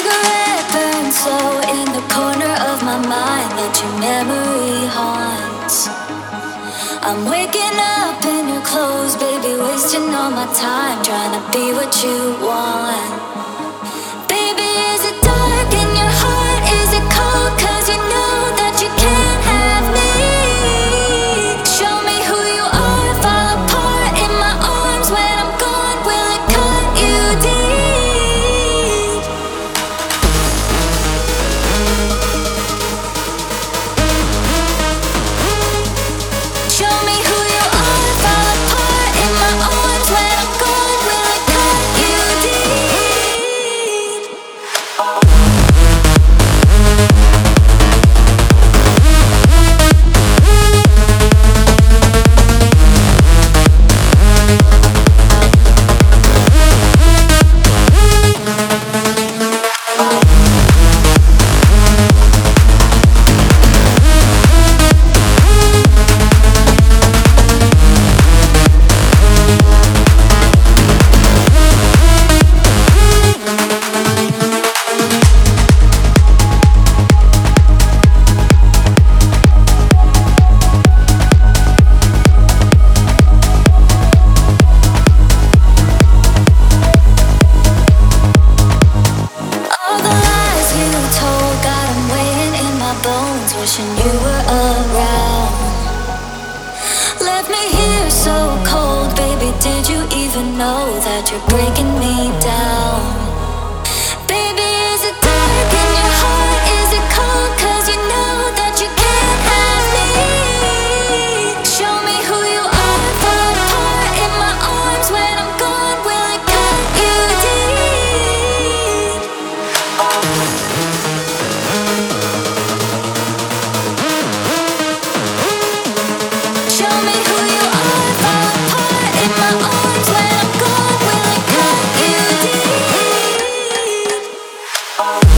cigarette burns slow in the corner of my mind that your memory haunts. I'm waking up in your clothes, baby, wasting all my time trying to be what you want. Baby, is it dark in your heart? Is it cold? 'Cause you know that you can't have me. Show me who you are, fall apart in my arms when I'm gone. Will it cut you deep? Show me who you are, fall apart in my arms when I'm gone. Will it cut you deep? All the lies you told got 'em weighing in my bones, wishing you were around. Left me here so cold, baby, did you even know that you're breaking me down? Baby, is it dark in your heart? Is it cold? 'Cause you know that you can't have me. Show me who you are, fall apart in my arms when I'm gone. Will it cut you deep? Show me who you are, fall apart in my arms when I'm gone. Will it cut you deep?